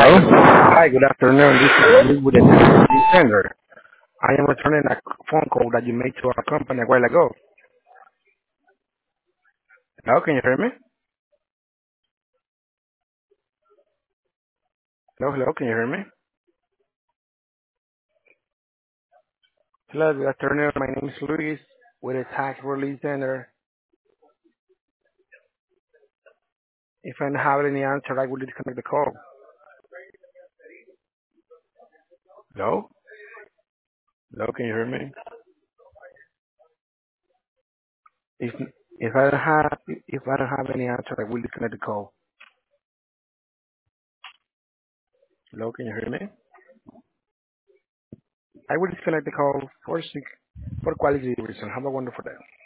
Hi, Hello? hi, good afternoon. This is Luis with the Technology Center. I am returning a phone call that you made to our company a while ago. Hello, can you hear me? Hello, can you hear me? Hello, good afternoon. My name is Luis with the Tax Relief Center. If I don't have any answer, I will disconnect the call. Hello? Hello, can you hear me? If if I don't have any answer, I will disconnect the call. Hello, can you hear me? I will disconnect the call for quality reason. Have a wonderful day.